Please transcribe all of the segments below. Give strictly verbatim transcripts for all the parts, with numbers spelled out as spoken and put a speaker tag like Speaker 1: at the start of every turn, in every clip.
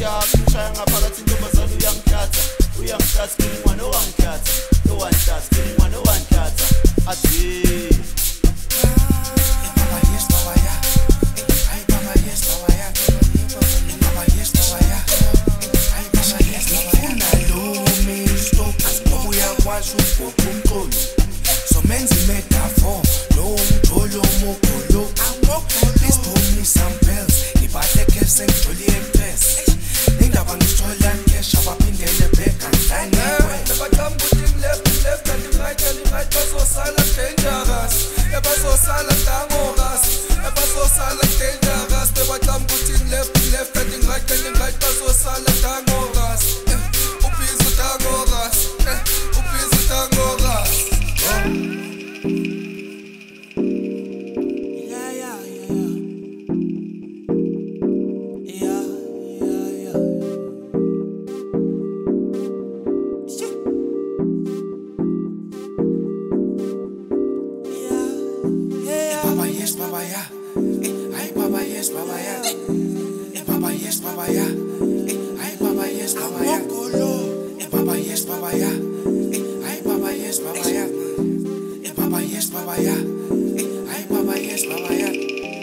Speaker 1: yakho ushaya ngaphakathi intombazane uyangikhatha uyangikhatha ngingwane owangikhatha owangikhatha ngingwane owangikhatha athi
Speaker 2: Baba yes baba ya ay baba yes baba ya baba yes baba ya ay baba yes baba ya nalo misto uyakwazi ukubumqolo so menzi metaphor no umtholo mokolo please pull me some pills ibade kese ngithola impress indaba ngithola cash abaphindele back and anyway
Speaker 3: Batambuting left and left and right and right basosala dangerous ebasosala dangoras ebasosala dangerous batambuting left and left and right and right basosala dangoras ubizo dangoras ubizo dangoras
Speaker 2: yeah yeah yeah yeah yeah Baba yes baba ya ay baba yes baba ya baba yes baba ya ay baba yes baba ya baba yes baba ya ay baba yes baba ya baba yes baba ya ay baba yes baba ya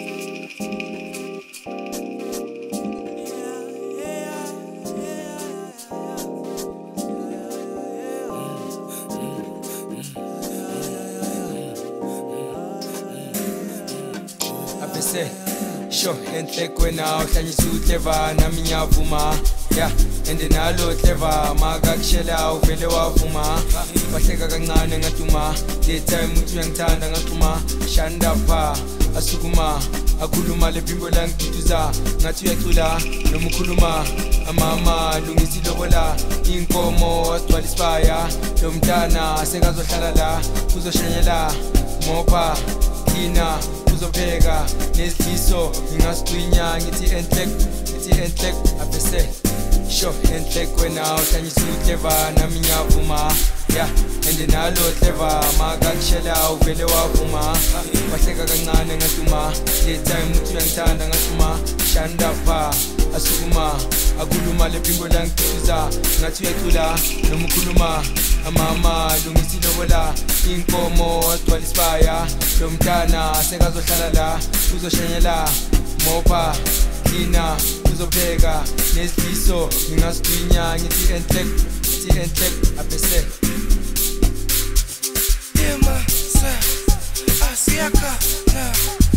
Speaker 4: Abese sho enhle kwena uhlanyisa uhleva nami ngiyavuma yeah ende nalo hleva makakushela uvele wavuma bahleka kancane ngaduma the time uthi uyangithanda ngaduma shanda pha asukuma akhuluma lephimbo langituza ngathi uyacula noma ukhuluma amama lungisilobola inkomo asithwala isibaya lo mntana sekazohlala la kuzoshanyela mopa kina uzopheka nesidliso ngingasigcinya ngithi enhle ngithi enhle abese sho enhle kwena uhlanyisa uhleva nami ngiyavuma yeah ende nalo hleva makakushela uvele wavuma bahleka kancane ngaduma the time uthi uyangithanda ngaduma shanda pha asukuma akhuluma lephimbo langituza ngathi uyacula noma ukhuluma amama lungisilobola inkomo asithwala isibaya lo mntana sekazohlala la uzoshanyela mopa kina uzopheka nesidliso ngingasigcinya ngithi enhle ngithi enhle abese
Speaker 2: Dema sa asiaka na